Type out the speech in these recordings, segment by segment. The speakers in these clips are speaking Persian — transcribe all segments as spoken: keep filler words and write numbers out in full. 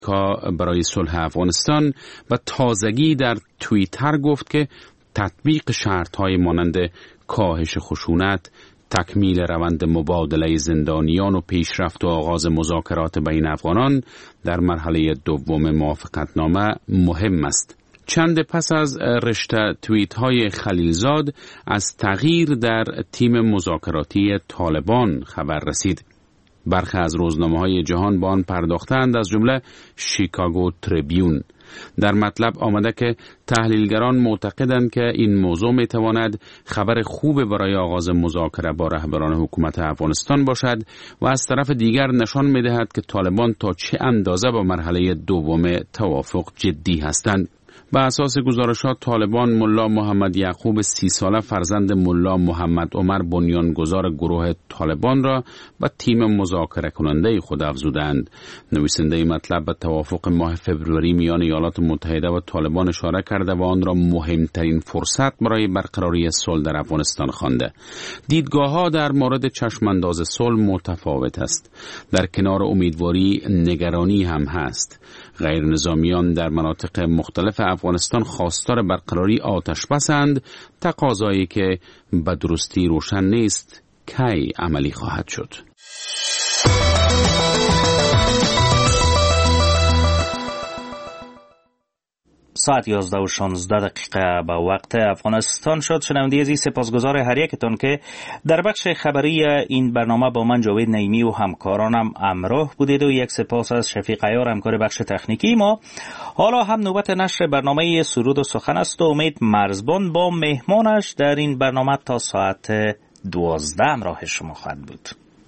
برای صلح افغانستان و تازگی در توییتر گفت که تطبیق شرط‌های مانند کاهش خشونت، تکمیل روند مبادله زندانیان و پیشرفت و آغاز مذاکرات بین افغانان در مرحله دوم موافقتنامه مهم است. چند پس از رشته توییت های خلیلزاد از تغییر در تیم مذاکراتی طالبان خبر رسید. برخی از روزنامه‌های جهان با آن پرداختند، از جمله شیکاگو تریبیون. در مطلب آمده که تحلیلگران معتقدند که این موضوع میتواند خبر خوب برای آغاز مذاکره با رهبران حکومت افغانستان باشد و از طرف دیگر نشان میدهد که طالبان تا چه اندازه با مرحله دوم توافق جدی هستند. به اساس گزارشات طالبان ملا محمد یعقوب سی ساله فرزند ملا محمد عمر بنیانگذار گروه طالبان را به تیم مذاکره کننده خود افزودند. نویسنده مطلب به توافق ماه فوریه میان ایالات متحده و طالبان اشاره کرده و آن را مهمترین فرصت برای برقراری صلح در افغانستان خوانده. دیدگاه‌ها در مورد چشمانداز صلح متفاوت است. در کنار امیدواری نگرانی هم هست. غیر نظامیان در مناطق مختلف افغانستان خواستار برقراری آتش بسند، تقاضایی که به درستی روشن نیست کی عملی خواهد شد. ساعت یازده و شانزده دقیقه به وقت افغانستان شد. شنونده عزیز، سپاسگزار هر یکتون که در بخش خبری این برنامه با من جاوید نعیمی و همکارانم همراه بودید و یک سپاس از شفیق عیار همکار بخش تکنیکی ما. حالا هم نوبت نشر برنامه سرود و سخن است و امید مرزبان با مهمانش در این برنامه تا ساعت دوازده همراه شما خواهد بود.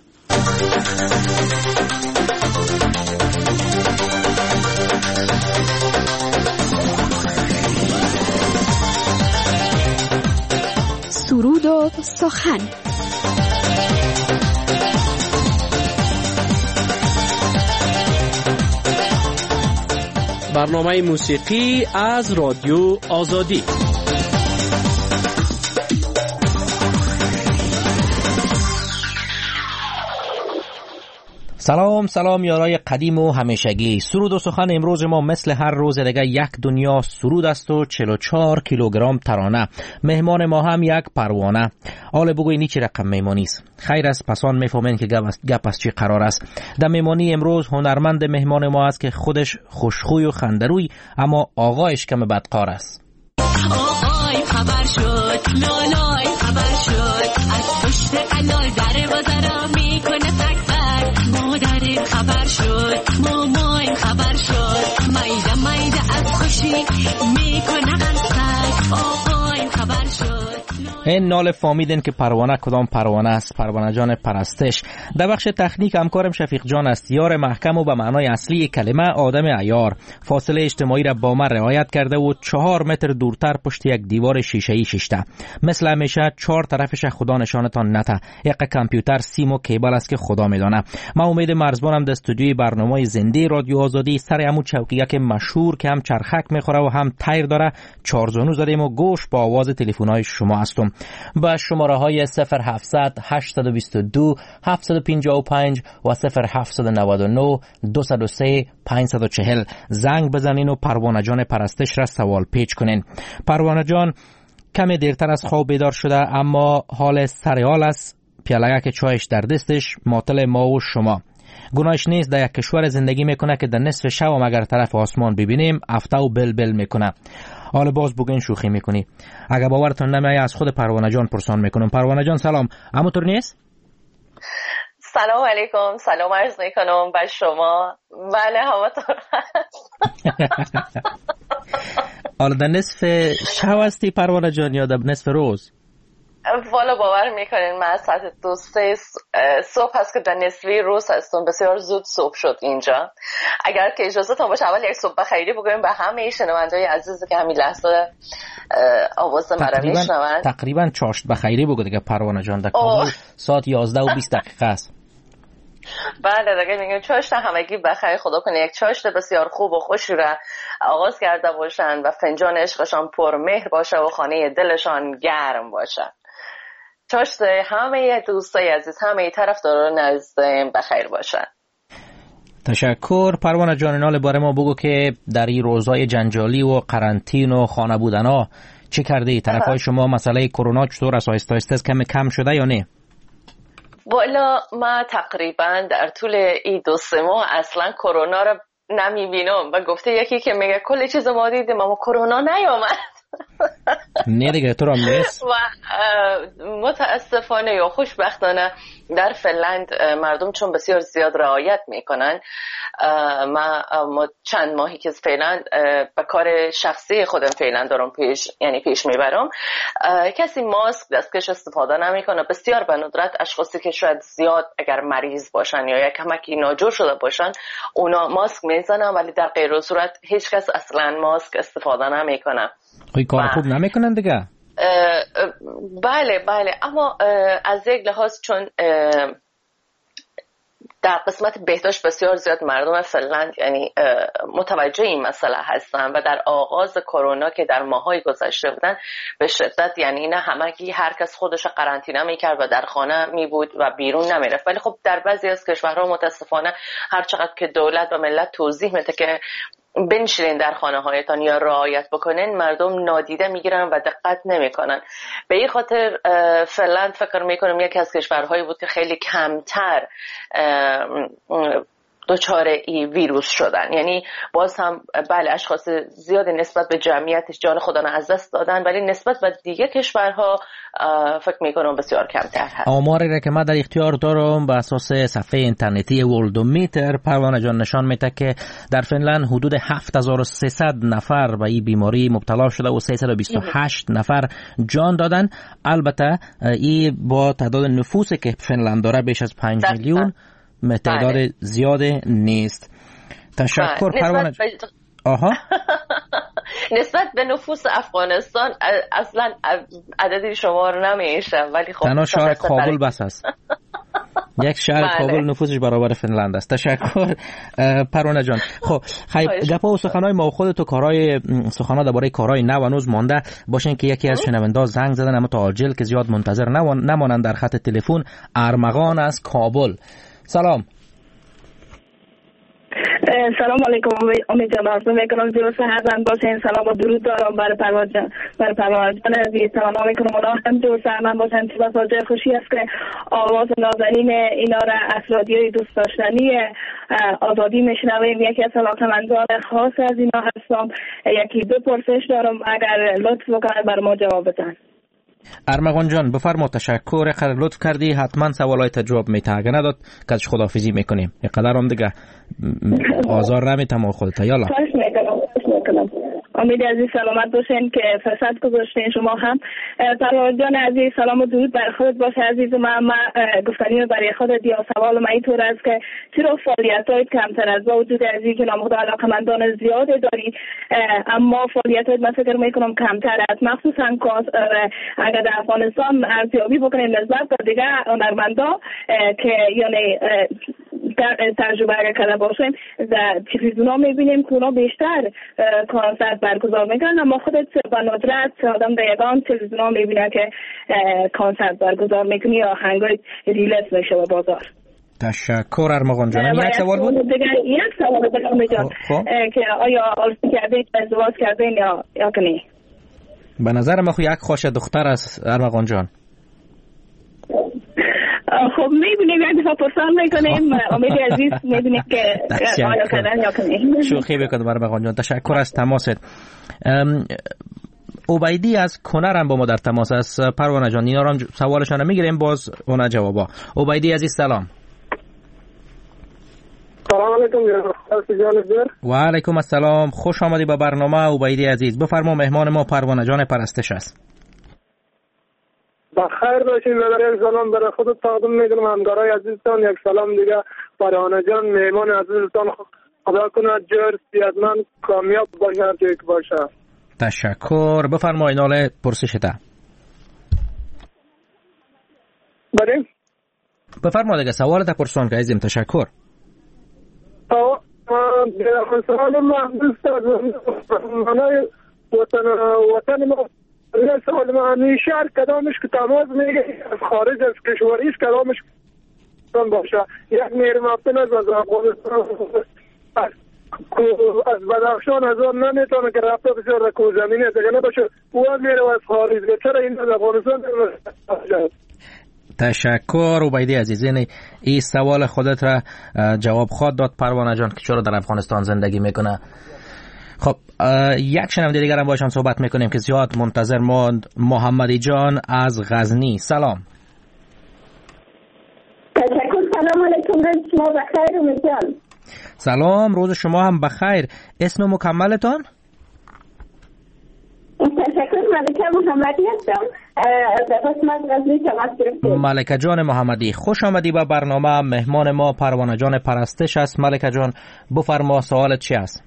سرود و سخن. برنامه موسیقی از رادیو آزادی. سلام سلام یارای قدیم و همیشگی. سرود و سخن امروز ما مثل هر روز دیگه یک دنیا سرود است و چهل و چهار کیلوگرم ترانه. مهمان ما هم یک پروانه. حالا بگوی نی چی رقم مهمانی است. خیر است، پسان میفهمین که گپ از چی قرار است. در مهمانی امروز هنرمند مهمان ما است که خودش خوشخوی و خندروی اما آقایش کم بدقار است. آقای خبر شد، لالای خبر شد، از پشت قلال در بازارا میکنه تک تک. مادر خبر شد، مامان خبر شد، مایده مایده از خوشی میکنه قلسک. آقای خبر شد. این نال فامیدن که پروانه کدام پروانه است. پروانه جان پرستش. در بخش تکنیک همکارم شفیق جان است. یار محکم و به معنای اصلی کلمه آدم عیار. فاصله اجتماعی را با من رعایت کرده و چهار متر دورتر پشت یک دیوار شیشه‌ای شیشته. مثل همیشه چهار طرفش خدا نشانتان نته. یک کامپیوتر سیم و کیبل است که خدا میدانه. ما امید مرزبانم در استودیوی برنامه زنده رادیو آزادی سر همون چوکیه که مشهور که هم چرخک میخوره و هم تیر داره چارزانو زدیم و گوش با آواز تلفن‌های شما هستم. با شماره های صفر هفتصد هشتصد و بیست و دو هفتصد و پنجاه و پنج و صفر هفتصد و نود و نه دویست و سه پانصد و چهل زنگ بزنین و پروانه جان پرستش را سوال پیچ کنین. پروانه جان کمی دیرتر از خواب بیدار شده اما حال سریال است. پیاله که چایش در دستش ماطل ما و شما. گناهش نیست در یک کشور زندگی میکنه که در نصف شب و مگر طرف آسمان ببینیم افته و بل بل میکنه. حالا باز بگین شوخی میکنی. اگه باورتون نمیاد از خود پروانه جان پرسان میکنم. پروانه جان سلام. همونطور نیست؟ سلام علیکم. سلام عرض میکنم به شما. بله همونطور. حالا در نصف شب هستی پروانه جان یا در نصف روز؟ والا باور میکنین من ساعت دو سه صبح هست که در نصفی روز هستم. بسیار زود صبح شد اینجا. اگر که اجازهتون باشه اول یک صبح بخیری بگویم به همه شنونده‌های عزیزی که همین لحظه آواز مرا میشنون. تقریبا چاشت بخیری بگو دیگه پروانه جان. در کابل ساعت یازده و بیست دقیقه است. بله دیگه میگم چاشت همگی بخیر. خدا کنه یک چاشت بسیار خوب و خوشی را آغاز کرده باشن و فنجان عشقشان پر مهر باشه و خانه دلشان گرم باشه. چاشت همه دوستای عزیز همه طرفداران عزیز بخیر باشن. تشکر. پروانه جان، نال باره ما بگو که در این روزای جنجالی و قرنطین و خانه بودن ها چه کرده ای؟ طرفای شما مسئله کرونا چطور است؟ آهسته آهسته کم کم شده یا نه؟ والا ما تقریبا در طول این دو سه ماه اصلا کرونا رو نمیبینم و گفته یکی که میگه کل چیز ما دیدیم اما کرونا نیامد. نه دیگه تو را نیست. و متاسفانه یا خوشبختانه در فنلند مردم چون بسیار زیاد رعایت میکنن، ما چند ماهی که فعلا به کار شخصی خودم فعلا دارم پیش یعنی پیش میبرم، کسی ماسک دستکش استفاده نمیکنه. بسیار به ندرت اشخاصی که شاید زیاد اگر مریض باشن یا یک کمکی ناجور شده باشن اونا ماسک میزنن، ولی در غیر صورت هیچ کس اصلا ماسک استفاده نمیکنه. خیلی کار خوب نمیکنن دیگه. بله بله، اما از یک لحاظ چون در قسمت بهداشت بسیار زیاد مردم فنلند یعنی متوجه این مسئله هستن و در آغاز کرونا که در ماهای گذشته بودن به شدت یعنی نه همگی هر کس خودش قرنطینه میکرد و در خانه میبود و بیرون نمیرفت، ولی خب در بعضی از کشورها متاسفانه هر چقدر که دولت و ملت توضیح میده که بنشینین در خانه هایتان یا رعایت بکنین، مردم نادیده میگیرن و دقت نمیکنن. به این خاطر فنلند فکر میکنم یکی از کشورهایی بود که خیلی کمتر دچار این ویروس شدن. یعنی باز هم بله اشخاص زیاد نسبت به جمعیتش جان خودشون از دست دادن، ولی نسبت به دیگه کشورها فکر میکنم بسیار کمتر هست. آماری را که من در اختیار دارم به اساس صفحه اینترنتی ورلدومیتر، پروانه جان نشان میده که در فنلند حدود هفت هزار و سیصد نفر به این بیماری مبتلا شده و سیصد و بیست و هشت نفر جان دادن. البته این با تعداد نفوسی که فنلند داره بیش از پنج میلیون تعداد بله. زیاده نیست. تشکر پروانه جان. ب... آها نسبت به نفوس افغانستان اصلا عددی شمار نمیشه، ولی خب تنها شهر کابل بس است. یک شهر بله. کابل نفوسش برابر فنلند است. تشکر پروانه جان. خب خیلی گپا و سخنای ما خودت و کارهای سخنا درباره کارهای نو هنوز مانده باشین که یکی از شنوندا زنگ زدن اما تا عاجل که زیاد منتظر نمانند در خط تلفن. ارمغان از کابل. سلام. سلام علیکم. امید جان عرض میکنم زیرا صحت باشین. سلام و درود دارم برای پروانه جان برای پروانه جان عزیز. سلام میکنم اونا هم دور سرمن باشن. بسیار جای خوشی است که آواز نازنین اینا را از رادیوی دوست داشتنی آزادی میشنویم. یکی از علاقه‌مندان خاص از اینا هستم. یکی دو پرسش دارم، اگر لطف بکنید بر ما جواب بدن. ارمغان جان بفرما. تشکر، خیلی لطف کردی. حتما سوالات جواب میته، اگه نداد که ازش خداحافظی میکنیم. اینقدر هم دیگه آزار نمیتم خودت. یالا امید عزیز سلامت باشین که فرصت گذاشتین. شما هم پروانه جان عزیز سلام و درود بر خودت باشه عزیز. من من گفتنی برای خودت یا سوال من اینطور است که چرا فعالیت‌های کمتر از با وجود از اینکه نامخدا علاقه‌مندان زیاده داری اما فعالیت‌های من فکر میکنم کمتر است، مخصوصا اگر در افغانستان ارزیابی بکنیم نسبت به دیگه هنرمندا که یعنی تجربه اگر کرده باشیم در تلویزیونا میبینیم که اونا بیشتر کنسرت برگزار میکنن، اما خودت به ندرت آدم در یگان تلویزیونا میبینه که کنسرت برگزار میکنی یا آهنگای ریلیز میشه به بازار. تشکر ارمغان جان. یک سوال بود دیگه، یک سوال بود جان که آیا آرزو کردین ازدواج کردین یا یا کنی؟ به نظر من خو یک خوش دختر است ارمغان جان. خب میبینیم یک دفعه پرسان میکنیم. امید عزیز میبینیم که آیا کردن یا کنیم. شوخی بکنم ارمغان جان. تشکر از تماست. عبیدی از کنر هم با ما در تماس است. پروانه جان اینا رو هم سوالشان میگیریم باز اونا جوابا. عبیدی عزیز سلام. سلام علیکم. و علیکم السلام. خوش آمدی به برنامه عبیدی عزیز. بفرما مهمان ما پروانه جان پرستش است. بخیر باشین. برای یک سلام برای خودت تقدیم میکنم همکارای عزیزتان، یک سلام دیگه پروانه جان مهمان عزیزتان. خدا کنه جرسی از من کامیاب باشه که یک باشه. تشکر. بفرمایید ناله پرسشته. بریم بفرمایید دیگه سوالت پرسان که عزیزم. تشکر. سوال من دوست منای وطن وطن ما سوال من شهر کدامش که تماس میگه از خارج از کشوریش کدامش افغانستان باشه. یک میرمفتن از افغانستان از بدخشان از آن نمیتونه که رفته بسیار کو زمینه دیگه نباشه او میره از خارج. چرا این از افغانستان نمیشه؟ تشکر عبیدی عزیزین. این سوال خودت را جواب خود داد پروانه جان که چرا در افغانستان زندگی میکنه. خب یک شنونده دیگر هم باشم صحبت میکنیم که زیاد منتظر ماند. محمدی جان از غزنی. سلام. تشکر. سلام علیکم. روز شما بخیر امید جان. سلام، روز شما هم بخیر. اسم مکملتان؟ تشکر. ملکه محمدی هستم. ملکه جان محمدی، خوش آمدی به برنامه. مهمان ما پروانه جان پرستش است. ملکه جان بفرما سوالت چی است؟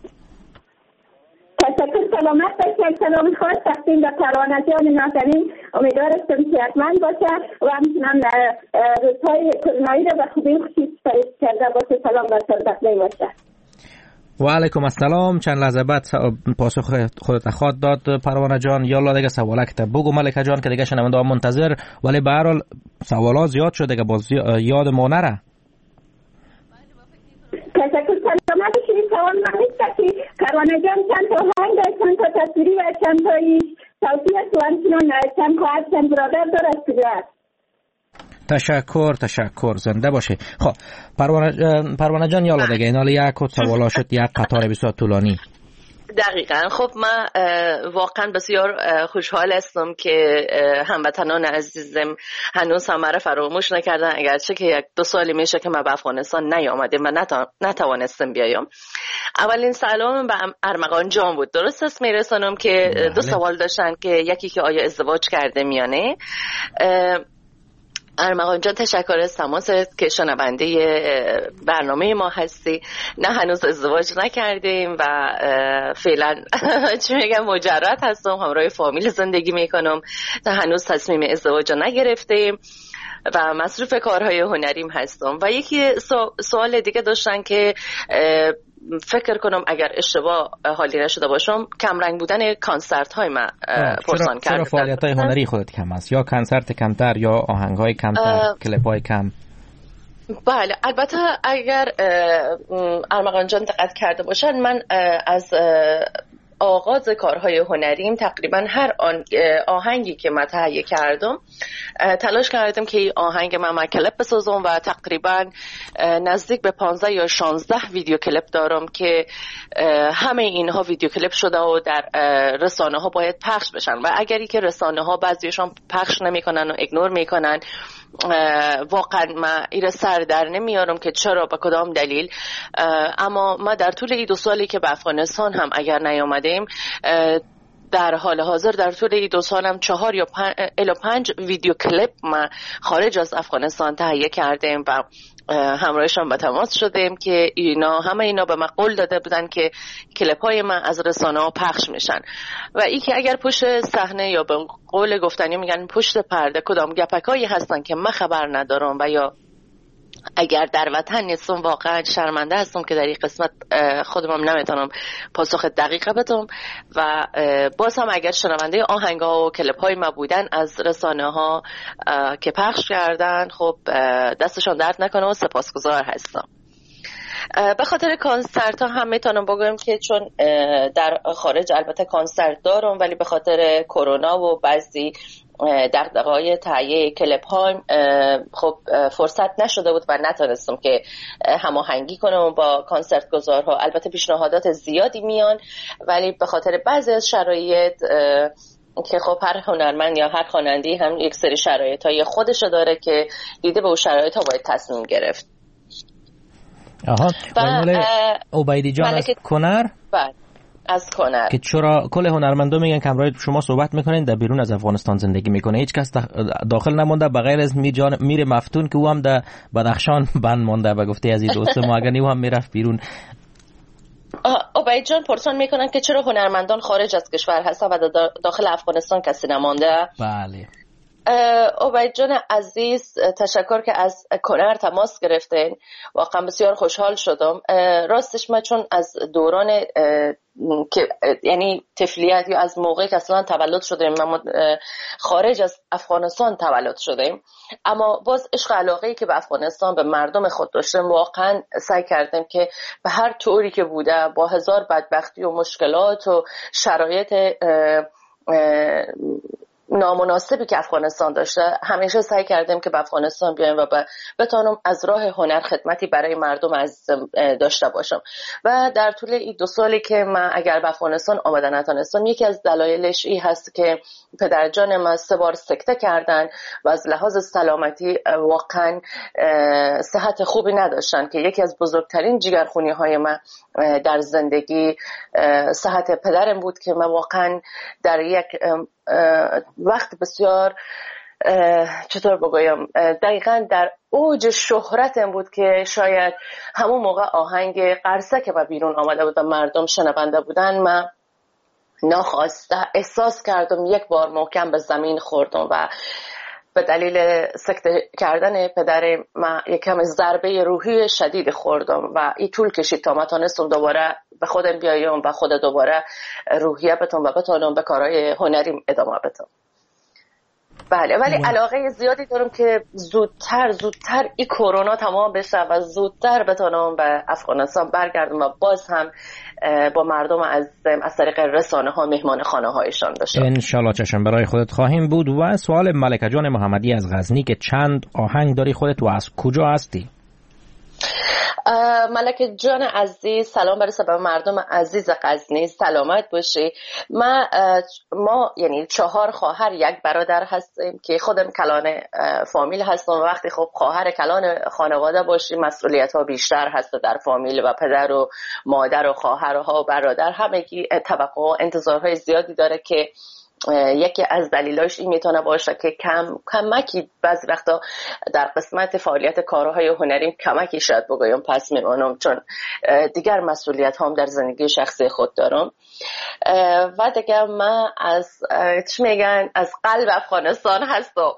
تشکر. سلامت باشید. سلام خاص تقدیم به پروانه جان نازنین. امیدوارم صحتمند باشه و همچنان روزهای کرونایی را به خوبی خصوص فرش کرده باشه. سلام بر سربت باشه. و علیکم السلام. چند لحظه بعد پاسخ خودت خواهد داد پروانه جان. یالا دیگه سوالک بگو ملکه جان که دیگه شنونده ها منتظر، ولی به هر حال سوالا زیاد شده دیگه باز یاد ما نره. تشکر. سلامت شدید. سوال من نیست که پروانه جان چند تا آهنگ چند تا تصویری و چند تا صوتی است و همچنان چند خواهر چند برادر داره است. تشکر تشکر. زنده باشه. خب پروانه پروانه جان یالا دیگه این حالا یک سوالا شد یک قطار بسیار طولانی. دقیقاً. خب من واقعا بسیار خوشحال هستم که هموطنان عزیزم هنوز هم مرا فراموش نکردن، اگرچه که یک دو سالی میشه که من به افغانستان نیامدم و نتوانستم بیایم. اولین سلام به ارمغان جان بود. درست است میرسانم که دو سوال داشتن که یکی که آیا ازدواج کرده میانه. ارمغان جان تشکر از تماست که شنونده برنامه ما هستی. نه هنوز ازدواج نکردیم و فعلا چی میگم مجرد هستم، همراه فامیل زندگی میکنم تا هنوز تصمیم ازدواج نگرفتیم و مصروف کارهای هنریم هستم. و یکی سوال دیگه داشتن که فکر کنم اگر اشتباه حالی نشده باشم کمرنگ بودن کنسرت های من پرسان کردن. چرا فعالیت های هنری خودت کم است؟ یا کنسرت کمتر یا آهنگ های کمتر، کلیپ های کم؟ بله البته اگر ارمغان جان دقت کرده باشن من از آغاز کارهای هنریم تقریبا هر آهنگی که من تهیه کردم تلاش کردم که این آهنگ من من کلیپ بسازم و تقریبا نزدیک به پانزده یا شانزده ویدیو کلیپ دارم که همه اینها ویدیو کلیپ شده و در رسانه ها باید پخش بشن و اگری که رسانه ها بعضیشان پخش نمیکنن و ایگنور میکنن واقعا من این سر در نمیارم که چرا به کدام دلیل. اما ما در طول این دو سالی که به افغانستان هم اگر نیامدیم در حال حاضر در طول این دو سالم چهار یا پنج الی پنج ویدیو کلیپ ما خارج از افغانستان تهیه کردیم و همراهشان به تماس شدیم که اینا همه اینا به من قول داده بودن که کلیپ های من از رسانه ها پخش میشن و ای که اگر پشت صحنه یا به قول گفتنی میگن پشت پرده کدام گپکایی هستن که من خبر ندارم و یا اگر در وطن نیستم واقعا شرمنده هستم که در این قسمت خودم نمیتونم پاسخ دقیق بدم و باز هم اگر شنونده آهنگ ها و کلیپ های ما بودن از رسانه ها که پخش کردن خب دستشان درد نکنه و سپاسگزار هستم. به خاطر کنسرت ها هم میتونم بگم که چون در خارج البته کنسرت دارم ولی به خاطر کرونا و بعضی دغدغه‌های تهیه کلیپ ها خب فرصت نشده بود و نتونستم که هماهنگی کنم با کنسرت گزارها. البته پیشنهادات زیادی میان ولی به خاطر بعضی از شرایط که خب هر هنرمند یا هر خواننده هم یک سری شرایط‌های خودش داره که دیده به اون شرایط ها باید تصمیم گرفت. آها و عبیدی جان از کنر بله از کنر که چرا کل هنرمندا میگن که همراه شما صحبت میکنین در بیرون از افغانستان زندگی میکنه، هیچ کس داخل نمونده بغیر از می جان میره مفتون که او هم در بدخشان بند مونده و گفته از این دوست ما اگر او هم میرفت بیرون. عبید جان پرسان میکنن که چرا هنرمندان خارج از کشور هستن و داخل افغانستان کسی نمانده؟ بله عبید جان عزیز، تشکر که از کنر تماس گرفتین. واقعا بسیار خوشحال شدم. راستش من چون از دوران که یعنی طفلیت یا از موقعی که اصلا تولد شدیم، ما خارج از افغانستان تولد شدیم، اما باز عشق علاقه‌ای که به افغانستان به مردم خود داشتیم، واقعا سعی کردیم که به هر طوری که بوده با هزار بدبختی و مشکلات و شرایط نامناسبی که افغانستان داشته، همیشه سعی کردیم که به افغانستان بیایم و بتونم از راه هنر خدمتی برای مردم عزیزم داشته باشم. و در طول این دو سالی که من اگر به افغانستان آمده نتونستم، یکی از دلایلش این هست که پدرجان من سه بار سکته کردن و از لحاظ سلامتی واقعا صحت خوبی نداشتن، که یکی از بزرگترین جگرخونی های من در زندگی صحت پدرم بود که من واقعا در یک وقت بسیار چطور بگویم دقیقاً در اوج شهرتم بود که شاید همون موقع آهنگ قرصه که با بیرون آمده بود و مردم شنونده بودن، من ناخواسته احساس کردم یک بار محکم به زمین خوردم و به دلیل سکته کردن پدرم من یکم ضربه روحی شدید خوردم و این طول کشید تا من تونستم دوباره به خودم بیایم و خود دوباره روحیه بتونم و بتونم به کارهای هنریم ادامه بدم. بله، ولی علاقه زیادی دارم که زودتر زودتر این کرونا تمام بشه و زودتر بتونم به افغانستان برگردم و باز هم با مردم عزیزم از طریق رسانه ها مهمان خانه هایشان باشم. انشالله چشم برای خودت خواهیم بود. و سوال ملکه جان محمدی از غزنی که چند آهنگ داری خودت و از کجا هستی؟ ملکه جان عزیز، سلام برسه به مردم عزیز غزنی، سلامت باشی. ما ما یعنی چهار خواهر یک برادر هستیم که خودم کلان فامیل هستم و وقتی خب خواهر کلان خانواده باشی مسئولیت ها بیشتر هست در فامیل و پدر و مادر و خواهرها و برادر همگی توقع و انتظارهای زیادی داره که یکی از دلایلش این میتونه باشه که کم کمکی بعضی وقتا در قسمت فعالیت کارهای هنریم کمکی شاید بگویم پس میمونم، چون دیگر مسئولیت هم در زندگی شخصی خود دارم. و دیگه من از چی میگن از قلب افغانستان هستم.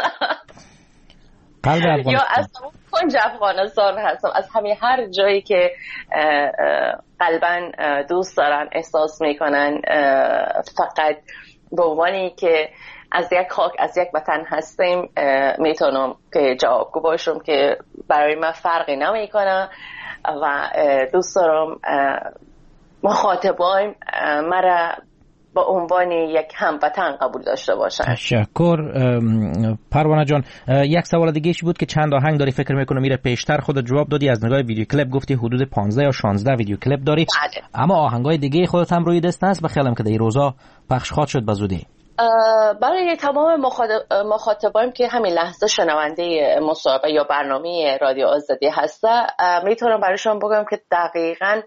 قلب افغانستان یا از کنج افغانستان هستم، از همین هر جایی که قلباً دوست دارن احساس میکنن فقط به عنوانی که از یک خاک از یک وطن هستیم میتونم که جوابگو باشم که برای من فرقی نمیکنه و دوست دارم مخاطبایم مرا با عنوان یک هموطن قبول داشته باشن. تشکر. پروانه جان، یک سوال دیگه ایش بود که چند آهنگ داری فکر میکنم میره پیشتر، خودت جواب دادی از نگاه ویدیو کلیپ گفتی حدود پانزده یا شانزده ویدیو کلیپ داری. بله. اما آهنگای دیگه خودت هم روی دست هست بخیالم که در این روزا پخش خواهد شد بزودی. برای تمام مخاطبایم که همین لحظه شنونده مصاحبه یا برنامه رادیو آزادی هسته، میتونم برایشون بگم که دقیقاً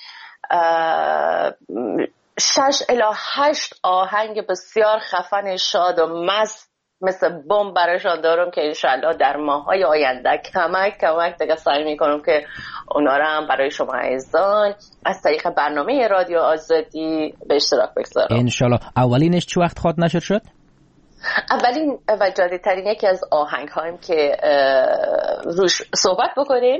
شش الی هشت آهنگ بسیار خفن شاد و مست مثل بمب برایشان دارم که انشالله در ماهای آینده کمک کمک دیگه سعی میکنم که اونا رو هم برای شما عزیزان از طریق برنامه رادیو آزادی به اشتراک بگذارم انشالله. اولینش چه وقت خواهد نشر شد؟ اولین و جدیدترین یکی از آهنگ هاییم که روش صحبت بکنیم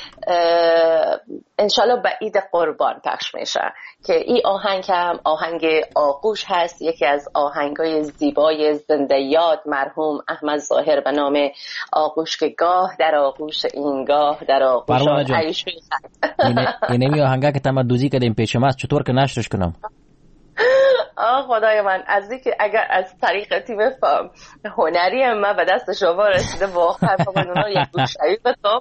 انشالله به عید قربان پخش میشه که این آهنگ هم آهنگ آغوش هست، یکی از آهنگ های زیبای زنده یاد مرحوم احمد ظاهر به نام آغوش که گاه در آغوش این گاه در آغوش عیش اینه می آهنگه که تمدوزی کردیم پیش ما، چطور که نشرش کنم؟ آه خدای من، از اینکه اگر از طریق تیم هنری من به دست شما رسیده واقعا من اونا یک دوشایی بتام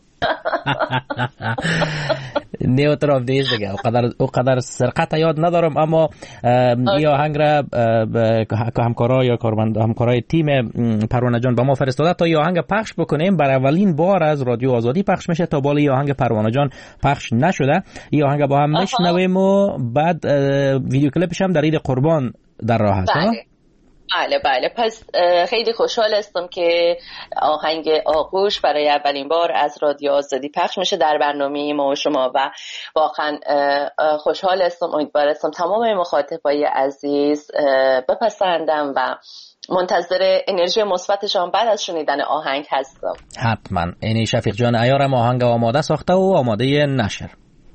نیو طرف دیز دیگه او قدر سرقت یاد ندارم، اما این آهنگ را همکارای یا کارمند همکارای تیم پروانه جان با ما فرستاده تا این آهنگ پخش بکنیم. برای اولین بار از رادیو آزادی پخش میشه، تا بالا این آهنگ پروانه جان پخش نشده. این آهنگ با هم میشنویم و بعد ویدیو کلیپش هم در عید قربان در راه هست. بله بله پس خیلی خوشحال هستم که آهنگ آغوش برای اولین بار از رادیو آزادی پخش میشه در برنامه ما و شما و واقعا خوشحال هستم. امیدوار هستم تمام مخاطبای عزیز بپسندم و منتظر انرژی مثبتشان بعد از شنیدن آهنگ هستم. حتما. اینی شفیق جان عیارم آهنگ آماده ساخته و آماده نشر.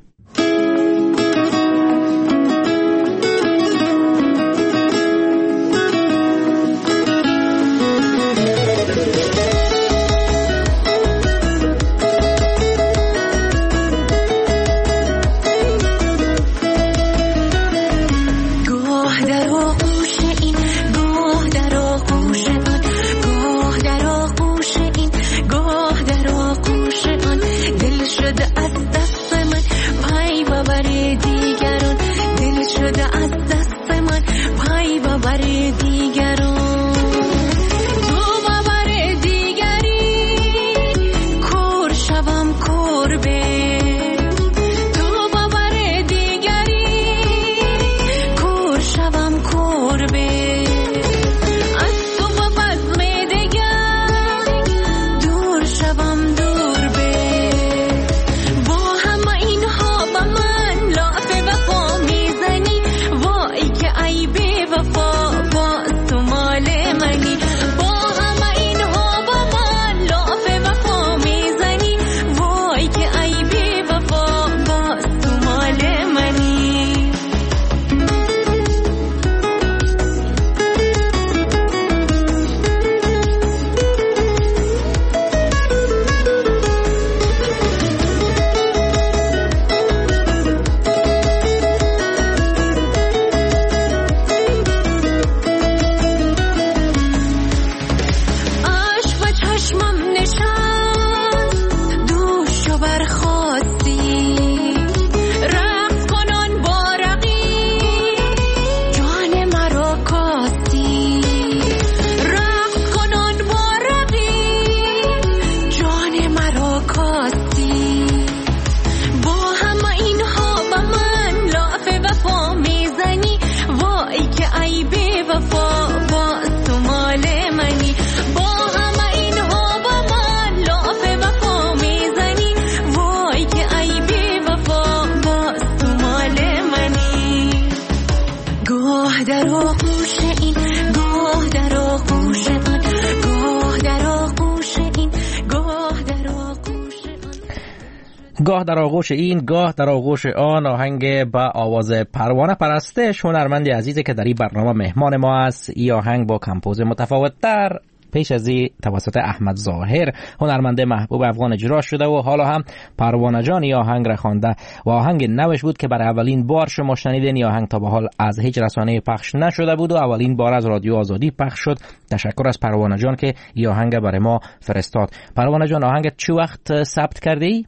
گاه در آغوش این گاه در آغوش آن، آهنگ با آواز پروانه پرستش، هنرمند عزیزی که در این برنامه مهمان ما است. این آهنگ با کمپوز متفاوت تر پیش از این توسط احمد ظاهر هنرمند محبوب افغان اجرا شده و حالا هم پروانه جان این آهنگ را خوانده و آهنگ نوش بود که برای اولین بار شما شنیدین. این آهنگ تا به حال از هیچ رسانه پخش نشده بود و اولین بار از رادیو آزادی پخش شد. تشکر از پروانه جان که این آهنگ برای ما فرستاد. پروانه جان آهنگ چه وقت ثبت کردی؟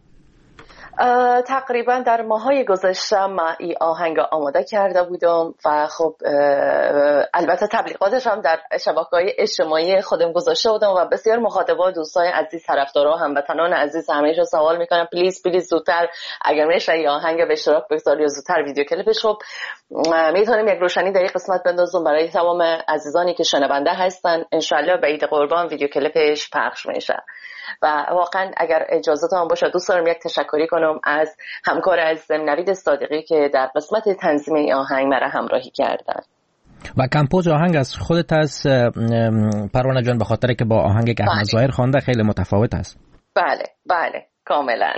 تقریبا در ماهای گذشته من این آهنگ آماده کرده بودم و خب البته تبلیغاتش هم در شبکه‌های اجتماعی خودم گذاشته بودم و بسیار مخاطبا دوستای عزیز، طرفدارا، هموطنان عزیز همیشه سوال میکنن پلیز پلیز زودتر اگر میشه این آهنگ به اشتراک بگذاری یا زودتر ویدیو کلیپش رو میتونیم یک روشنی در این قسمت بندازم برای تمام عزیزانی که شنونده هستن. انشالله به عید قربان ویدیو کلیپش پخش میشه و واقعا اگر اجازهتون باشه دوست دارم یک تشکری کنم از همکار عزیزم نوید صادقی که در قسمت تنظیم این آهنگ مرا همراهی کردن. و کمپوز آهنگ از خودت از پروانه جان به خاطر که با آهنگ که احمد ظاهر خوانده خیلی متفاوت است؟ بله بله کاملا.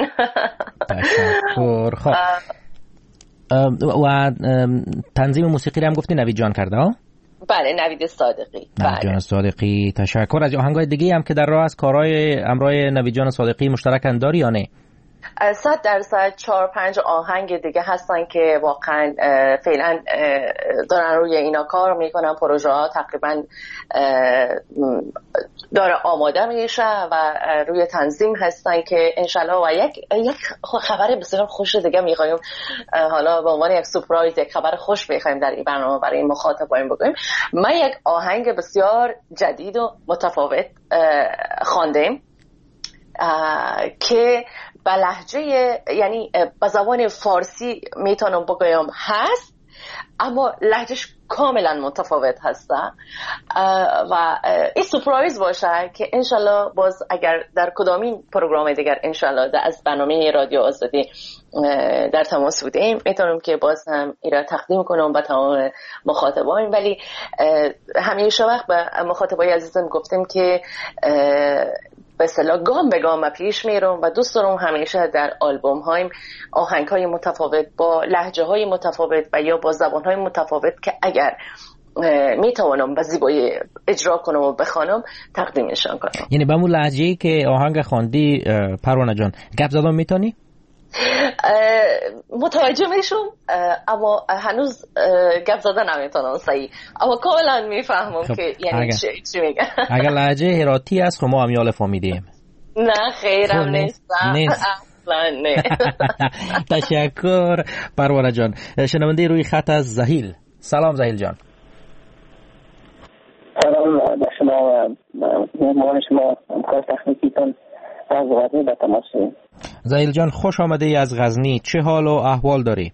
تشکر. خب و تنظیم موسیقی رو هم گفتی نوید جان کرده ها؟ بله نوید صادقی. نوید جان صادقی تشکر. از آهنگای دیگه هم که در راه از کارهای امرای نوید جان صادقی مشترکن داری یا نه؟ صد درصد چهار پنج آهنگ دیگه هستن که واقعا فعلا دارن روی اینا کار میکنن. پروژه ها تقریبا داره آماده میشه و روی تنظیم هستن که انشالله و یک یک خبر بسیار خوش دیگه میخوایم حالا به عنوان یک سورپرایز یک خبر خوش میخوایم در این برنامه برای این مخاطبان بگویم. من یک آهنگ بسیار جدید و متفاوت خواندم که به لهجه یعنی به زبان فارسی میتونم بگویم هست اما لهجهش کاملا متفاوت هسته و این سپرایز باشه که انشالله باز اگر در کدامین پروگرام دیگر انشالله از برنامه رادیو آزادی در تماس بودیم میتونم که باز هم این را تقدیم کنم به تمام مخاطبان. ولی همیشه وقت به مخاطبای عزیزم گفتیم که به اصطلاح گام به گام پیش میرم و دوست دارم همیشه در آلبوم هایم آهنگ های متفاوت با لهجه های متفاوت و یا با زبان های متفاوت که اگر میتوانم به زیبایی اجرا کنم و بخوانم تقدیمشان کنم. یعنی به مون لهجه‌ای که آهنگ خواندی پروانه جان گپ زدن میتونی؟ متوجه میشم اما هنوز گپ زدن نمیتونم صحیح، اما کاملا میفهمم خب، که یعنی چی, چی میگن. اگر لهجه هراتی است خب ما هم یال فهمیدیم. نه خیرم نیستم اصلا نه. تشکر پروانه جان. شنونده روی خط از زهیل. سلام زهیل جان. سلام به شما و مهمان شما همکار تکنیکیتون از غزنی به تماس شدیم. زهیل جان خوش آمده ای از غزنی، چه حال و احوال داری؟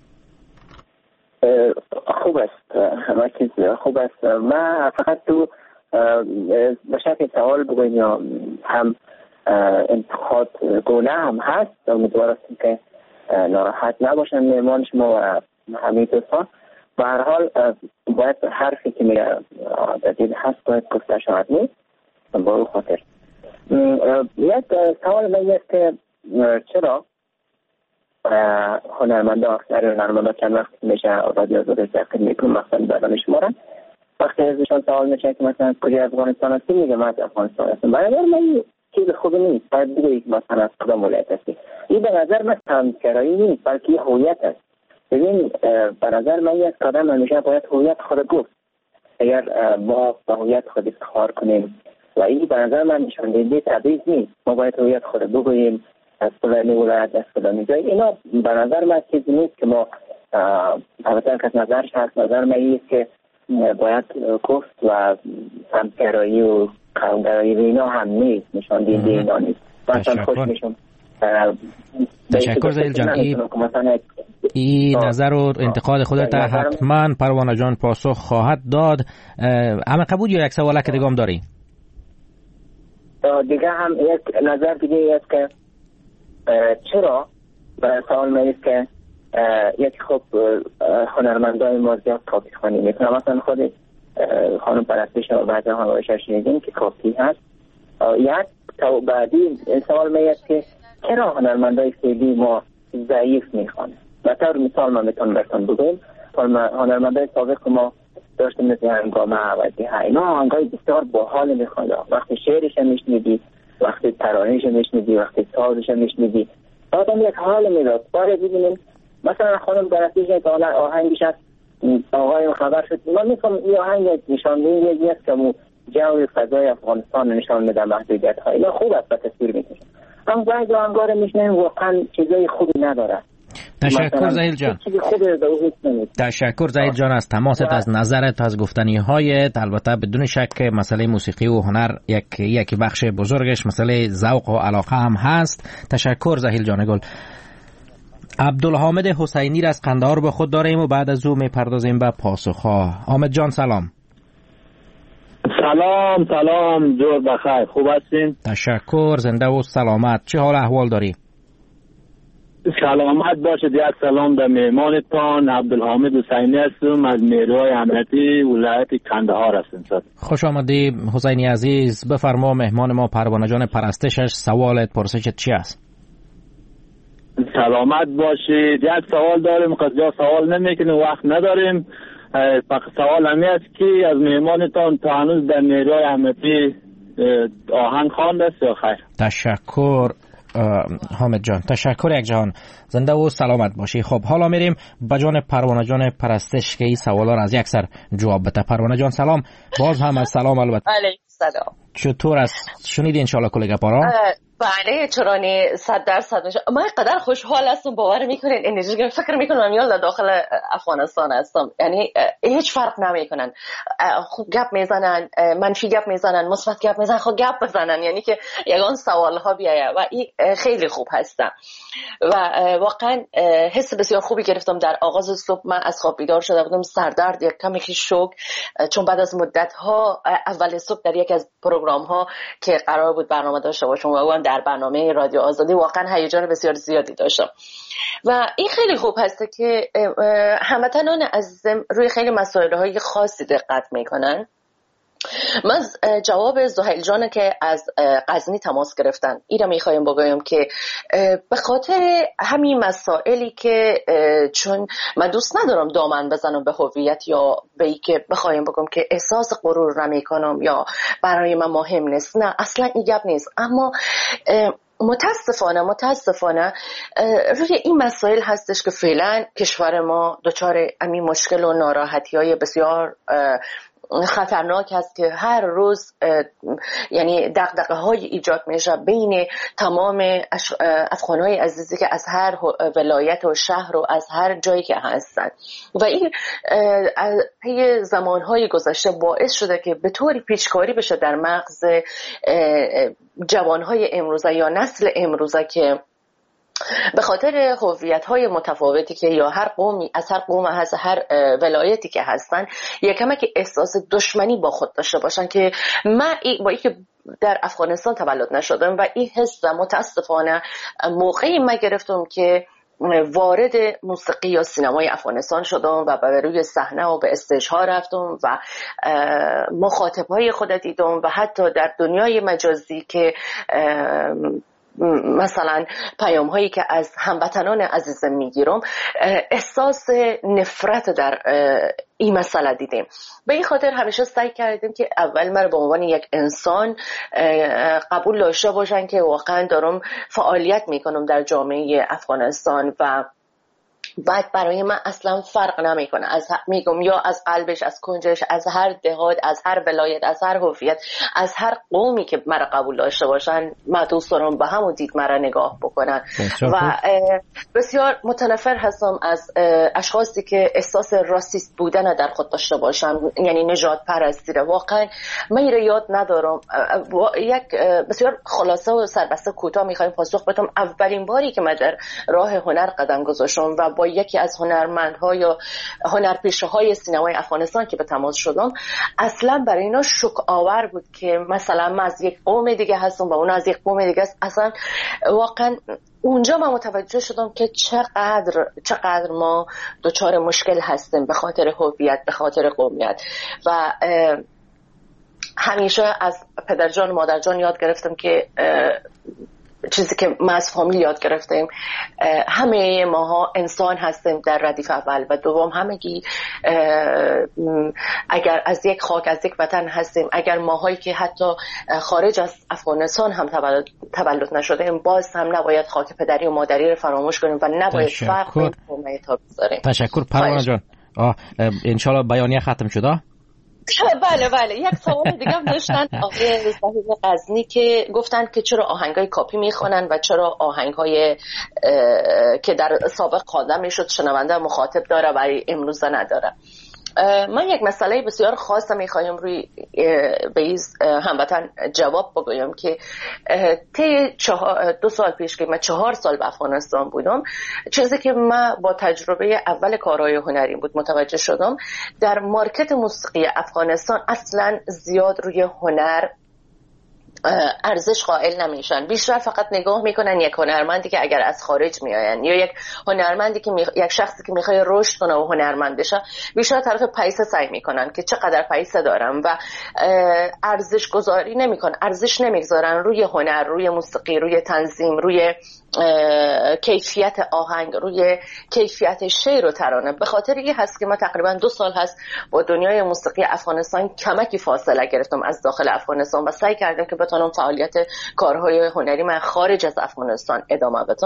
خوب است، همه چیز خوب است. من فقط تو به شکل سوال بگویم یا هم انتقاد گونه هم هست، امیدوار هستیم که ناراحت نباشن مهمان شما و همه دوستان. به هر حال باید حرفی که میگه در دید هست باید گفته شود نیست با رو خاطر. یک سوال من است که چرا هنرمنده اکثر هنرمنده چند وقت میشه رادیو آزادی تحقیق میکنم مثلا برنامه شما را وقتی ازشان سوال میشه که مثلا کجا افغانستان هستی میگه من از افغانستان هستم، برای من چیز خوبی نیست. باید بگویید مثلا از کدام ولایت هستی. این به نظر من تمسکرایی نیست بلکه هویت است. ببین به نظر من یک قدم همیشه باید هویت خود گفت. اگر ما با هویت خود افتخار کنیم و این به نظر من نشان دهنده تبعیض نیست، ما باید هویت خود بگوییم از فلانی ولایت از فلانی جای. اینا به نظر من چیزی نیست که ما البته کس نظرش هست. نظر من اینه که باید گفت و همگرایی و قومگرایی و اینا هم نیست، نشان دهنده اینا نیست. مثلا خوش میشم. تشکر زهیل جان. این نظر و انتقاد خودت حتما پروانه جان پاسخ خواهد داد. همه قبول یا یک سواله که دیگه هم داری؟ دیگه هم یک نظر دیگه است که چرا برای سوال میست که یک خوب هنرمندای ما زیاد کاپی خوانی میکنه. مثلا خود خانم پرستش و بعضی هنرمندایش شنیدیم که کاپی هست. یک تو بعدی سوال میست که چرا هنرمندای فعلی ما ضعیف میخوانه. به طور مثال من میتونم براتون بگم هنرمندای سابق ما داشتیم مثل هنگامه عوضی ها، اینا آهنگای بسیار باحال میخوانده. وقتی شعرش میشنیدی، وقتی ترانه‌اش میشنیدی، وقتی سازش میشنیدی آدم یک حال میداد. باره ببینیم مثلا خانم براتیش که آهنگش از آقای خبر شد، من میخوام این آهنگ نشان دهنده است که مو جو فضای افغانستان نشان میده. محدودیت ها اینا خوب است به تصویر میکشه، اما بعضی آهنگا رو میشنیم واقعا چیزای خوبی نداره. تشکر زهیل جان. تشکر زهیل جان از تماست، از نظرت، از گفتنی هایت. البته بدون شک مسئله موسیقی و هنر یک یک بخش بزرگش مسئله ذوق و علاقه هم هست. تشکر زهیل جان گل. عبدالحامد حسینی را از قندهار به خود داریم و بعد از او میپردازیم به پاسخها. حامد جان سلام. سلام سلام، جور بخیر، خوب هستین؟ تشکر، زنده و سلامت. چه حال احوال داری؟ سلامت باشید. یک سلام به مهمانتان. عبدالحامد حسینی هستم از نیروهای امنیتی ولایت قندهار هستم. خوش آمدی حسینی عزیز. بفرما مهمان ما پروانه جان پرستشش سوالت پرسشت چی است؟ سلامت باشید. یک سوال داریم، قضیه سوال نمیکنیم، وقت نداریم. فقط سوال همی است که از مهمانتان تا هنوز در نیروهای امنیتی آهنگ خوانده است یا خیر؟ تشکر حامد جان، تشکر یک جهان. زنده و سلامت باشی. خب حالا میریم به جان پروانه جان پرستش که این سوالا را از یک سر جواب بده. پروانه جان سلام. باز هم از سلام. البته علیکم سلام. چطور است؟ شنیدی انشالله کلیگا پارا؟ بله چرانی صد درصد میشه. من قدر خوشحال هستم، باور میکنین انرژی فکر میکنم میال داخل افغانستان هستم. یعنی هیچ فرق نمیکنن، خوب گپ میزنن، منفی گپ میزنن، مثبت گپ میزنن، خب گپ بزنن، یعنی که یگان سوال ها بیایه و این خیلی خوب هستن و واقعا حس بسیار خوبی گرفتم. در آغاز صبح من از خواب بیدار شده بودم، سردرد، یک کمی که شوک، چون بعد از مدت ها اول صبح در یک از پروگرام ها که قرار بود برنامه داشته باشم و در برنامه رادیو آزادی واقعا هیجان بسیار زیادی داشتم و این خیلی خوب هسته که هموطنان عزیزم روی خیلی مسائل های خاصی دقت میکنن. من جواب زهیل جان که از غزنی تماس گرفتن اینا میخوایم بگویم که به خاطر همین مسائلی که چون من دوست ندارم دامن بزنم به هویت یا به ای که بخوایم بگم که احساس غرور نمیکنم یا برای من مهم نیست، نه اصلا این گپ نیست، اما متاسفانه متاسفانه روی این مسائل هستش که فعلا کشور ما دچار همین مشکل و ناراحتی های بسیار خطرناک است که هر روز یعنی دغدغه های ایجاد میشه بین تمام افغانای عزیزی که از هر ولایت و شهر و از هر جایی که هستند و این طی زمانهای گذشته باعث شده که به طوری پیچکاری بشه در مغز جوانهای امروزه یا نسل امروزه که به خاطر هویت‌های متفاوتی که یا هر قومی از هر قوم از هر ولایتی که هستن یکم که احساس دشمنی با خود داشته باشن که من با اینکه در افغانستان تولد نشدم و این حس متاسفانه موقعی من گرفتم که وارد موسیقی یا سینمای افغانستان شدم و به روی صحنه و به استیج‌ها رفتم و مخاطب‌های خود دیدم و حتی در دنیای مجازی که مثلا پیام هایی که از هموطنان عزیزم میگیرم احساس نفرت در این مسئله دیدیم. به این خاطر همیشه سعی کردیم که اول من به عنوان یک انسان قبول داشته باشن که واقعا دارم فعالیت میکنم در جامعه افغانستان و بعد برای من اصلا فرق نمیکنه از میگم یا از قلبش، از کنجش، از هر دهات، از هر ولایت، از هر هویت، از هر قومی که مرا قبول داشته باشن من دوست دارم به همون دید مرا نگاه بکنن و بسیار متنفر هستم از اشخاصی که احساس راستیست بودن در خود داشته باشن، یعنی نژاد پرستی. واقعا من این یاد ندارم. یک بسیار خلاصه و سربسته کوتاه میخوایم پاسخ بدم. اولین باری که من در راه هنر قدم گذاشتم و با یکی از هنرمندها یا هنرپیشه‌های سینمای افغانستان که به تماس شدم اصلا برای اینا شوک آور بود که مثلا من از یک قوم دیگه هستم و اون از یک قوم دیگه است. اصلا واقعا اونجا من متوجه شدم که چقدر چقدر ما دچار مشکل هستیم به خاطر هویت، به خاطر قومیت و همیشه از پدرجان و مادرجان یاد گرفتم که چیزی که ما از فامیل یاد گرفتیم همه ماها انسان هستیم در ردیف اول و دوم همگی اگر از یک خاک از یک وطن هستیم، اگر ماهایی که حتی خارج از افغانستان هم تولد, تولد نشدیم باز هم نباید خاک پدری و مادری رو فراموش کنیم و نباید فرق بین قوم‌ها تا بذاریم. تشکر پروانه جان. انشالله بیانیه ختم شده؟ بله بله. یک سوال دیگه هم داشتن آقای زهیل غزنی که گفتن که چرا آهنگای کاپی میخونن و چرا آهنگای که در سابق خوانده میشد شنونده مخاطب داره و امروز نداره. من یک مسئله بسیار خاص میخوایم روی به این هموطن جواب بگویم که طی دو سال پیش که من چهار سال به افغانستان بودم، چیزی که من با تجربه اول کارهای هنری بود متوجه شدم در مارکت موسیقی افغانستان اصلا زیاد روی هنر ارزش قائل نمیشن. بیشتر فقط نگاه میکنن یک هنرمندی که اگر از خارج میآین یا یک هنرمندی که می... یک شخصی که میخواد رشد کنه و هنرمند بشه بیشتر طرف پیسه سعی میکنن که چقدر پیسه دارن و ارزش گذاری نمیکنن، ارزش نمیگذارن روی هنر، روی موسیقی، روی تنظیم، روی کیفیت آهنگ، روی کیفیت شعر و ترانه. به خاطر این هست که من تقریبا دو سال هست با دنیای موسیقی افغانستان کمکی فاصله گرفتم از داخل افغانستان و سعی کردم که بتونم فعالیت کارهای هنری من خارج از افغانستان ادامه بدم.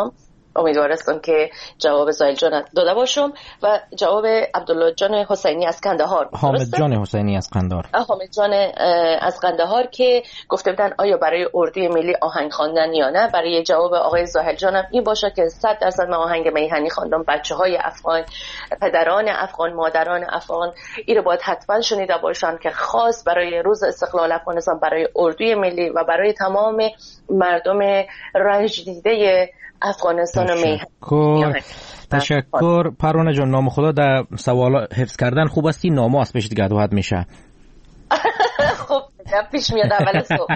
امیدوارستم که جواب زاهل جان داده باشم و جواب عبدالله جان حسینی از قندهار. حامد جان حسینی از قندهار. حامد جان از قندهار که گفته بودن آیا برای اردوی ملی آهنگ خواندن یا نه. برای جواب آقای زاهل جانم این باشه که صد درصد من آهنگ میهنی خواندم. بچهای افغان، پدران افغان، مادران افغان این رو باید حتما شنیده باشن که خاص برای روز استقلال افغانستان، برای اردوی ملی و برای تمام مردم رنج دیده افغانستان و میهن. تشکر پروانه جان. نام خدا در سوال حفظ کردن خوب استی، نامو از پیش دیگه دوحد میشه. خب پیش میاد اول صبح.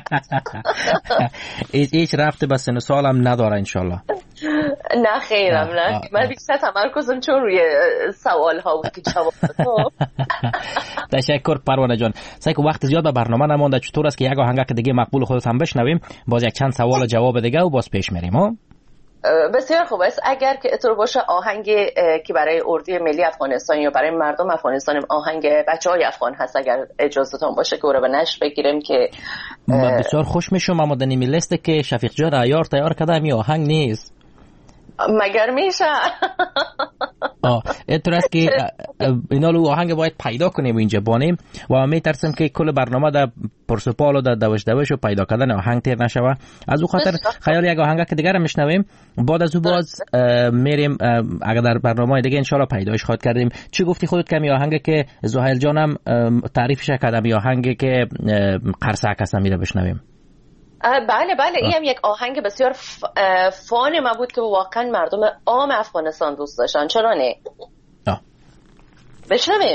هیچ رفته به سن سالم نداره انشالله. نه خیرم نه. من بیشتر تمرکزم چون روی سوال ها بود که جواب دادم. تشکر پروانه جان. سعی که وقت زیاد به برنامه نمونده، چطور است که یک آهنگ که دیگه مقبول خودت هم بشنویم، باز یک چند سوال و جواب دیگه و باز پیش میریم ها. بسیار خوب است. اگر که اطور باشه آهنگ که برای اردوی ملی افغانستان یا برای مردم افغانستان آهنگ بچهای افغان هست، اگر اجازهتون باشه که او رو به نشر بگیریم که بسیار خوش میشم. اما در نیمی لیست که شفیق جان عیار تیار کرده می آهنگ نیست مگر میشه. آه اینطور است که اینا رو آهنگ باید پیدا کنیم و اینجا بانیم و میترسم که کل برنامه در پرسپال و در دوش دوش و پیدا کردن آهنگ تیر نشوه. از او خاطر خیال یک آهنگ که دیگر میشنویم، بعد از او باز میریم اگر در برنامه دیگه انشالله پیداش خواهد کردیم. چی گفتی خودت که می آهنگ که زهیل جانم تعریفش کرده، می آهنگ که قرصک هست میره بشنویم؟ بله بله این هم یک آهنگ بسیار فان ما بود که واقعا مردم عام افغانستان دوست داشتن. چرا نه؟ بشنویم.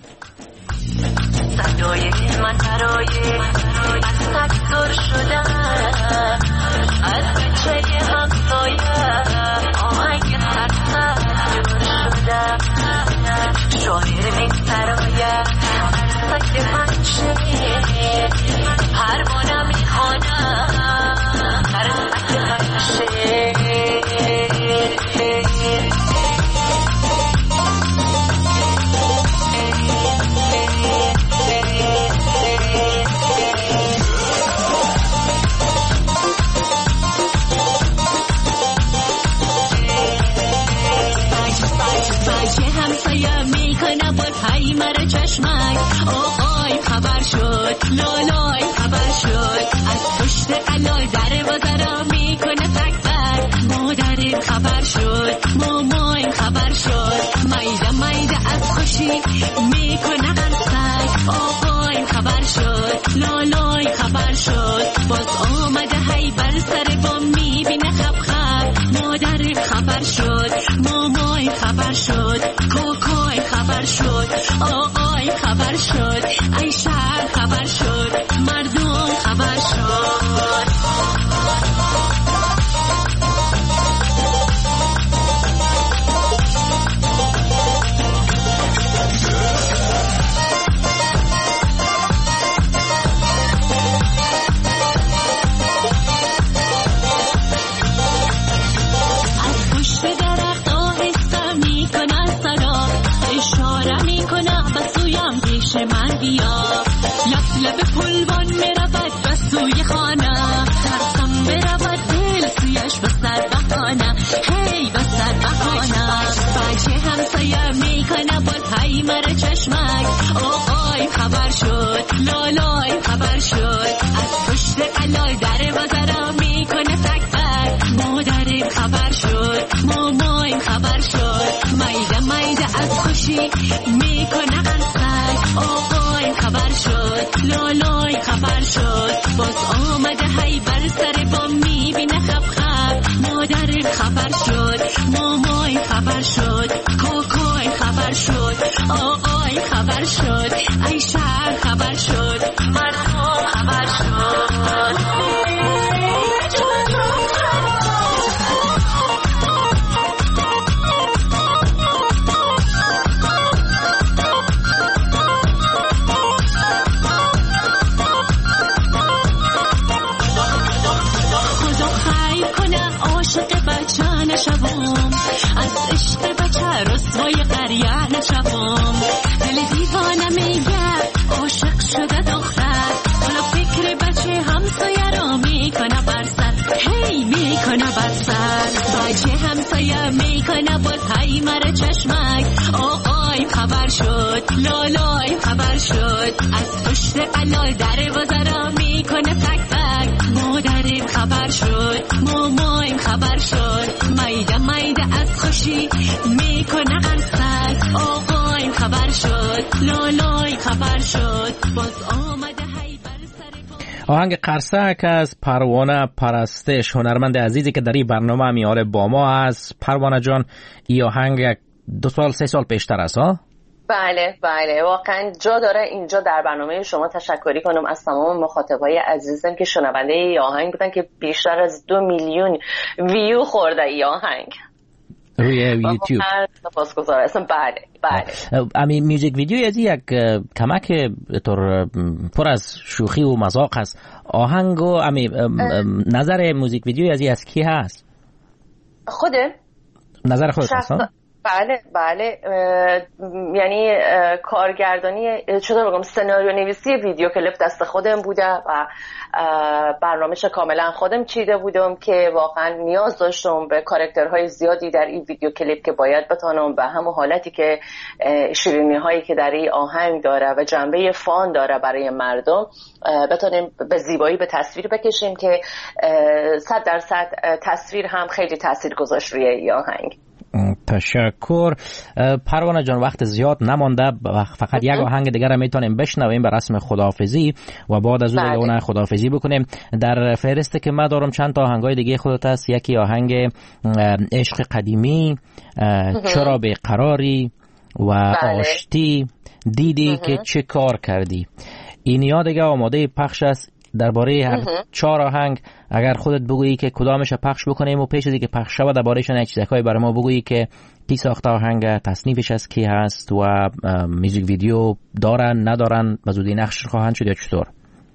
صدای من برای از تکتر شدن، از بچه همسایه آهنگ تکتر شدن، شاعر می سرایه سکت منشه پروانه می خانم هر سکت منشه. مر چشمک آقای خبر شد، لالای خبر شد، از پشت قلای در بازارا میکنه تک تک. مادر خبر شد، مامان خبر شد، میده میده از خوشی میکنه قرصک. آقای خبر شد، لالای خبر شد، باز آمده هی بر سر با میبینه خب خب. مادر خبر شد، مامان خبر شد، کوکای خبر شد، آقای خبر شد، ای شهر خبر شد، مردم خبر شد. من بیا لب لب پلوان میرود به سوی خانه، ترسم برود دل سویش به سر بخانه، هی به سر بخانه. بچه همسایه میکنه باز هی مره چشمک. آقای خبر شد، لالای خبر شد، از پشت قلای در بازارا میکنه تک تک. مادر خبر شد، مامان خبر شد، میده میده از خوشی میکنه قرصک. آقای خبر شد، لالای خبر شد، باز آمده هی بر سر با میبینه خب خب. مادر خبر شد، مامای خبر شد، کوکای خبر شد، آقای خبر شد، ای شهر خبر شد، مردم خبر شد. نشوام از عشق بچه رسوای قریه نشوام. دل دیوانه میگه مر چشمک آقایم خبر شد لالایم خبر شد از پشت قلال در بازارا میکنه تک تک مادریم خبر شد مامایم خبر شد میده میده از خوشی میکنه قرصک آقایم خبر شد لالایم خبر شد باز آمده هی بر سر آهنگ قرصک از پروانه پرستش، هنرمند عزیزی که در این برنامه میاره با ما است. پروانه جان، این آهنگ دو سال سه سال پیشتر است ها؟ بله بله، واقعا جا داره اینجا در برنامه شما تشکری کنم از تمام مخاطبای عزیزم که شنونده ای آهنگ بودن که بیشتر از دو میلیون ویو خورده ای آهنگ روی یوتیوب. سپاسگزارم. اصلا بله بله. امی میوزیک ویدیو از یک کمک طور پر از شوخی و مذاق هست. آهنگ و امی نظر موزیک ویدیو از از کی هست؟ خوده؟ نظر خودت هست؟ بله بله، یعنی کارگردانی چطور بگم سناریو نویسی ویدیو کلیپ دست خودم بوده و برنامه‌ش کاملا خودم چیده بودم که واقعا نیاز داشتم به کاراکترهای زیادی در این ویدیو کلیپ که باید بتونم به همون حالتی که شیرینی هایی که در این آهنگ داره و جنبه فان داره برای مردم بتونیم به زیبایی به تصویر بکشیم که صد درصد تصویر هم خیلی تاثیر گذاشت روی این آهنگ. تشکر. پروانه جان، وقت زیاد نمانده، فقط یک آهنگ دیگر را میتونیم بشنویم به رسم خداحافظی و بعد از اون اون خداحافظی بکنیم. در فهرستی که من دارم چند تا آهنگای دیگه خودت هست، یکی آهنگ عشق قدیمی، چرا بیقراری و بله. آشتی، دیدی که چه کار کردی. این ها دیگه آماده پخش است. درباره هر چهار آهنگ اگر خودت بگویی که کدامش پخش بکنیم و پیش از اینکه پخش شود دربارهشون یک چیزایی برای ما بگویی که کی ساخته آهنگ، تصنیفش از کی هست و میوزیک ویدیو دارن ندارن و زودی نقش خواهند شد یا چطور؟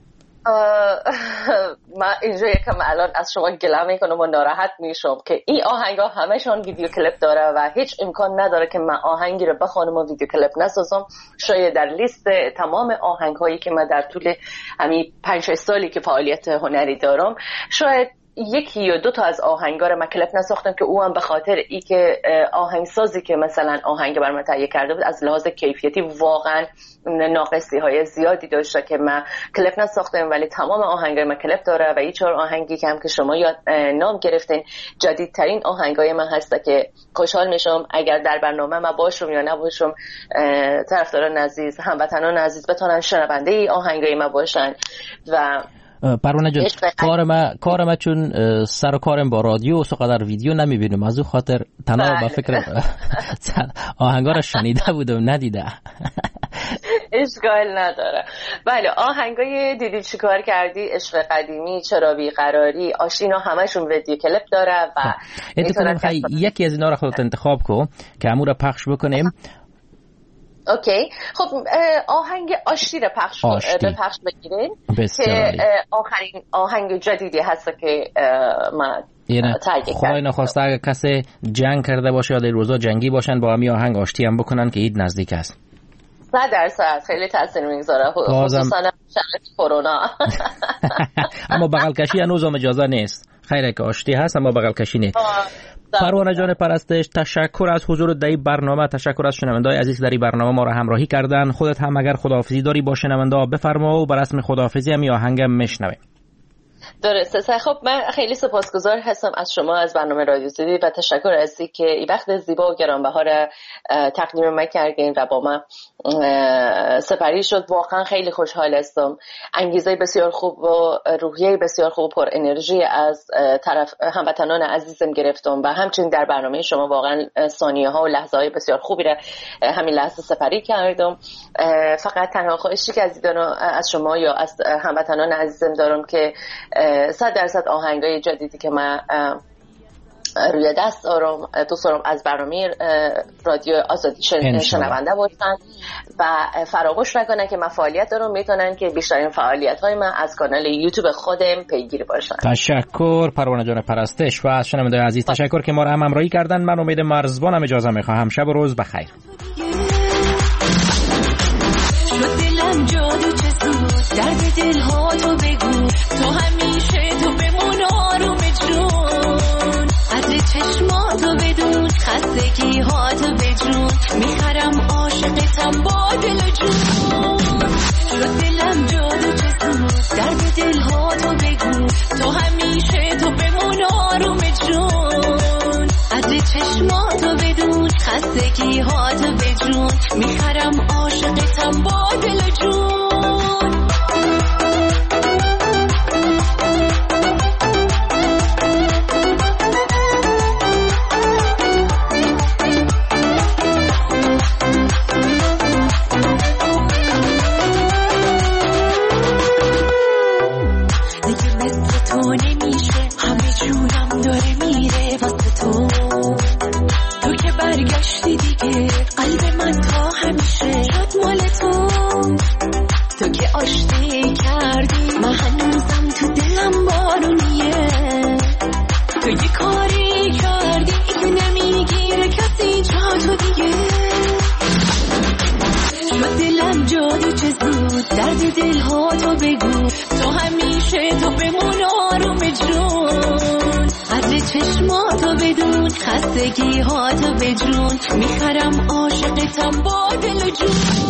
من اینجا یکم الان از شما گله میکنم و ناراحت میشم که این آهنگا همشون ویدیو کلیپ داره و هیچ امکان نداره که من آهنگی رو بخوانم و ویدیو کلیپ نسازم. شاید در لیست تمام آهنگهایی که من در طول همین پنج شش سالی که فعالیت هنری دارم شاید یکی یا دو تا از آهنگا رو من کلیپ نساختم که او هم به خاطر ای که آهنگسازی که مثلا آهنگ بر من تهیه کرده بود از لحاظ کیفیتی واقعا ناقصی های زیادی داشته که من کلیپ نساختم، ولی تمام آهنگای من کلیپ داره و این چهار آهنگی که هم که شما یاد نام گرفتین جدیدترین آهنگای من هسته که خوشحال میشم اگر در برنامه من باشم یا نباشم طرفداران عزیز، هموطنان عزیز بتونن شنونده ای آهنگای من باشن. و پروانه جان، کار ما کار ما چون سر و کارم با رادیو و سقدر ویدیو نمیبینم، از اون خاطر تنها با فکر آهنگا رو شنیده بودم ندیده. اشکال نداره. بله، آهنگای دیدی چیکار کردی، عشق قدیمی، چرا بیقراری، آشینا همشون ویدیو کلیپ داره و انتخاب یکی از اینا رو خودت انتخاب کن که همون رو پخش بکنیم. اوکی، خب آهنگ آشتی رو پخش به پخش بگیریم که آخرین آهنگ جدیدی هست که من تایید کردم. خدای نخواسته اگه کسی جنگ کرده باشه یا در روزا جنگی باشن با همین آهنگ آشتی هم بکنن که عید نزدیک است. صد درصد خیلی تاثیر میگذاره، خصوصا شرایط کرونا. اما بغل کشی هنوز هم اجازه نیست. خیره که آشتی هست اما بغل کشی نیست. پروانه جان پرستش، تشکر از حضور در این برنامه، تشکر از شنونده‌های عزیز در این برنامه ما را همراهی کردن. خودت هم اگر خداحافظی داری با شنونده‌ها بفرما و بر رسم خداحافظی هم آهنگم میشنویم. درسته. خب من خیلی سپاسگزار هستم از شما از برنامه رادیو زدی و تشکر از اینکه این وقت زیبا و گرانبها را تقدیم من کردین و با من سپری شد. واقعا خیلی خوشحال هستم. انگیزه بسیار خوب و روحیه بسیار خوب و پر انرژی از طرف هموطنان عزیزم گرفتم و همچنین در برنامه شما واقعا ثانیه ها و لحظه های بسیار خوبی را همین لحظه سپری کردم. فقط تنها خواهشی که از از شما یا از هموطنان عزیزم دارم که صد درصد آهنگای جدیدی که من روی دست دارم دوست دارم از برنامه رادیو آزادی شنونده باشن و فراموش نکنن که من فعالیت دارم، میتونن که بیشترین فعالیت های من از کانال یوتیوب خودم پیگیری باشن. تشکر پروانه جان پرستش و از شنوندگان عزیز تشکر که ما را هم همراهی کردن. من امید مرزبانم، اجازه میخواهم. شب و روز بخیر. دلم جادو چه سود درد دل ها تو بگو، تو همیشه تو بمون آروم جون، قدر چشماتو بدون، خستگی ها تو میخرم عاشقتم با دل و جون. خستگی ها تو به جون میخرم عاشقتم با دل و جون.